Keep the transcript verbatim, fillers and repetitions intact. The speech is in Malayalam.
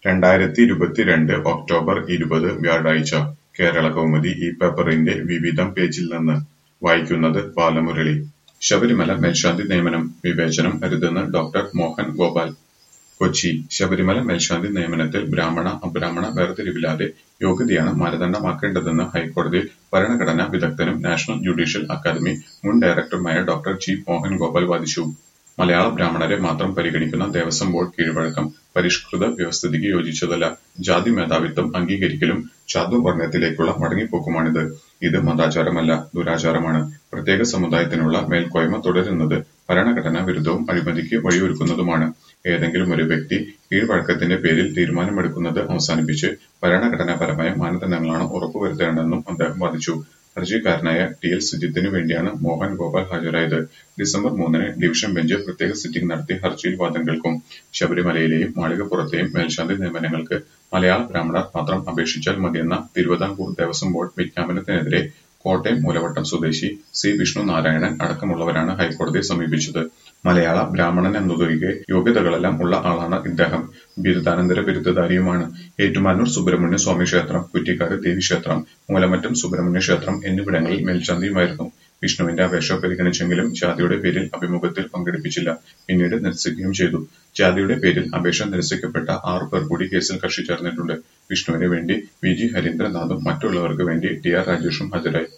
രണ്ടായിരത്തി ഇരുപത്തിരണ്ട് ഒക്ടോബർ ഇരുപത് വ്യാഴാഴ്ച കേരളകൗമുദി ഈ പേപ്പറിന്റെ വിവിധം പേജിൽ നിന്ന് വായിക്കുന്നത് ബാലമുരളി. ശബരിമല മേൽശാന്തി നിയമനം വിവേചനം അരുതെന്ന് ഡോക്ടർ മോഹൻ ഗോപാൽ. കൊച്ചി. ശബരിമല മേൽശാന്തി നിയമനത്തിൽ ബ്രാഹ്മണ അബ്രാഹ്മണ വേർതിരിവില്ലാതെ യോഗ്യതയാണ് മാനദണ്ഡമാക്കേണ്ടതെന്ന് ഹൈക്കോടതിയിൽ ഭരണഘടനാ വിദഗ്ധനും നാഷണൽ ജുഡീഷ്യൽ അക്കാദമി മുൻ ഡയറക്ടറുമായ ഡോക്ടർ ജി മോഹൻ ഗോപാൽ വാദിച്ചു. മലയാള ബ്രാഹ്മണരെ മാത്രം പരിഗണിക്കുന്ന ദേവസ്വം ബോർഡ് കീഴ്വഴക്കം പരിഷ്കൃത വ്യവസ്ഥിതിക്ക് യോജിച്ചതല്ല. ജാതി മേധാവിത്വം അംഗീകരിക്കലും ചാതുർവർണ്ണ്യത്തിലേക്കുള്ള മടങ്ങിപ്പോക്കുമാണിത്. ഇത് മതാചാരമല്ല, ദുരാചാരമാണ്. പ്രത്യേക സമുദായത്തിനുള്ള മേൽക്കോയ്മ തുടരുന്നത് ഭരണഘടനാ വിരുദ്ധവും അഴിമതിക്ക് വഴിയൊരുക്കുന്നതുമാണ്. ഏതെങ്കിലും ഒരു വ്യക്തി കീഴ്വഴക്കത്തിന്റെ പേരിൽ തീരുമാനമെടുക്കുന്നത് അവസാനിപ്പിച്ച് ഭരണഘടനാപരമായ മാനദണ്ഡങ്ങളാണ് ഉറപ്പുവരുത്തേണ്ടതെന്നും അദ്ദേഹം വാദിച്ചു. ഹർജിക്കാരനായ ടി എൽ സുജിത്തിനു വേണ്ടിയാണ് മോഹൻ ഗോപാൽ ഹാജരായത്. ഡിസംബർ മൂന്നിന് ഡിവിഷൻ ബെഞ്ച് പ്രത്യേക സിറ്റിംഗ് നടത്തി ഹർജിയിൽ വാദം കേൾക്കും. ശബരിമലയിലെയും മാളികപ്പുറത്തെയും മേൽശാന്തി നിയമനങ്ങൾക്ക് മലയാള ബ്രാഹ്മണർ മാത്രം അപേക്ഷിച്ചാൽ മതിയെന്ന തിരുവിതാംകൂർ ദേവസ്വം ബോർഡ് വിജ്ഞാപനത്തിനെതിരെ കോട്ടയം മൂലവട്ടം സ്വദേശി സി വിഷ്ണു നാരായണൻ അടക്കമുള്ളവരാണ് ഹൈക്കോടതിയെ സമീപിച്ചത്. മലയാള ബ്രാഹ്മണൻ എന്നതൊഴികെ യോഗ്യതകളെല്ലാം ഉള്ള ആളാണ് ഇദ്ദേഹം. ബിരുദാനന്തര ബിരുദധാരിയുമാണ്. ഏറ്റുമാനൂർ സുബ്രഹ്മണ്യ സ്വാമി ക്ഷേത്രം, കുറ്റിക്കാട് ദേവീക്ഷേത്രം, മൂലമറ്റം സുബ്രഹ്മണ്യ ക്ഷേത്രം എന്നിവിടങ്ങളിൽ മേൽശാന്തിയുമായിരുന്നു. വിഷ്ണുവിന്റെ അപേക്ഷ പരിഗണിച്ചെങ്കിലും ജാതിയുടെ പേരിൽ അഭിമുഖത്തിൽ പങ്കെടുപ്പിച്ചില്ല. പിന്നീട് നിരസിക്കുകയും ചെയ്തു. ജാതിയുടെ പേരിൽ അപേക്ഷ നിരസിക്കപ്പെട്ട ആറു പേർ കൂടി കേസിൽ കക്ഷി ചേർന്നിട്ടുണ്ട്. വിഷ്ണുവിന് വേണ്ടി വി ജി ഹരീന്ദ്രനാഥും മറ്റുള്ളവർക്ക് വേണ്ടി ടി ആർ രാജേഷും ഹാജരായി.